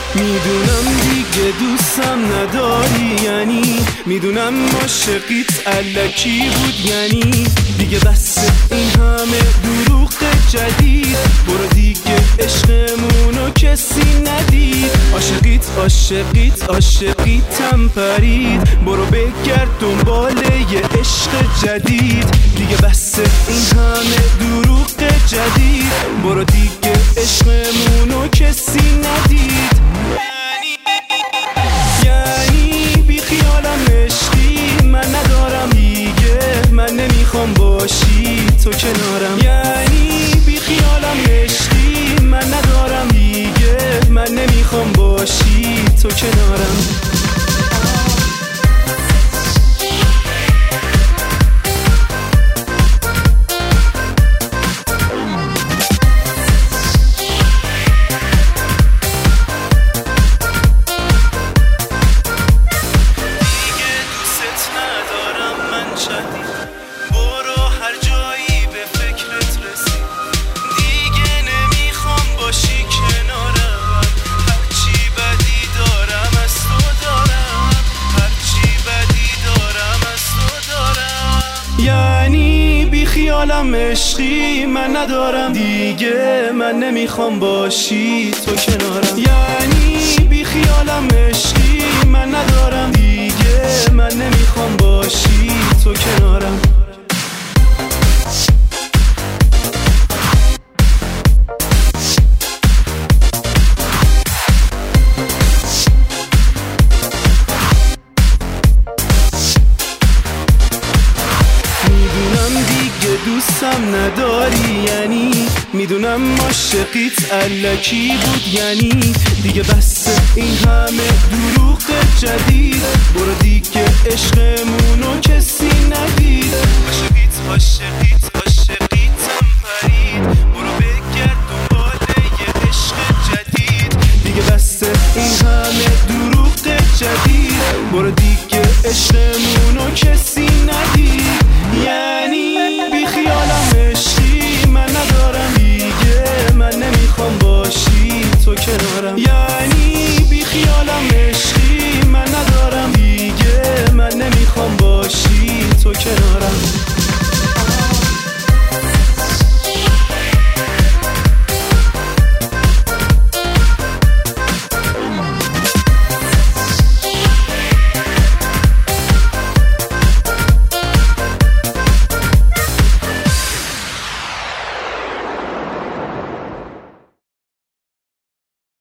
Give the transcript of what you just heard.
میدونم دیگه دوستم نداری، یعنی میدونم عاشقیت الکی بود، یعنی دیگه بس این همه دروغ جدید. برو دیگه عشقمونو کسی ندید. عاشقیتم پرید. برو بگرد دنبال یه عشق جدید. دیگه بس این همه دروغ جدید. برو دیگه عشقمونو کسی ندید. یعنی بی خیالم عشقی من ندارم دیگه، من نمیخوام باشی تو کنارم. یعنی بی خیالم عشقی من ندارم دیگه، من نمیخوام باشی تو کنارم. برو هر جایی به فکرت رسی. دیگه نمیخوام باشی کنارم. هرچی بدی دارم از تو دارم. هرچی بدی دارم از تو دارم. یعنی بی خیالم عشقی من ندارم دیگه، من نمیخوام باشی تو کنارم. یعنی بی خیالم عشقی من ندارم دیگه، من نمیخوام باشی تو کنارم. میدونم دیگه دوستم نداری، یعنی میدونم عاشقیت الکی بود، یعنی دیگه بس این همه دروغ جدید. برو دیگه عشقمونو کسی ندید. عاشقیتم پرید. برو بگرد دنبال یه عشق جدید. دیگه بس این همه دروغ جدید. برو دیگه عشقمونو کسی ندید. یعنی بی خیالم عشقی من ندارم دیگه، من نمیخوام باشی تو کنارم.